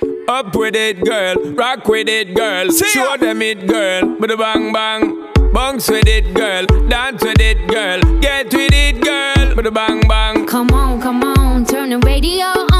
Up with it, girl. Rock with it, girl. Show them it, girl. Bada bang bang. Bounce with it, girl. Dance with it, girl. Get with it, girl. Bada bang bang. Come on, turn the radio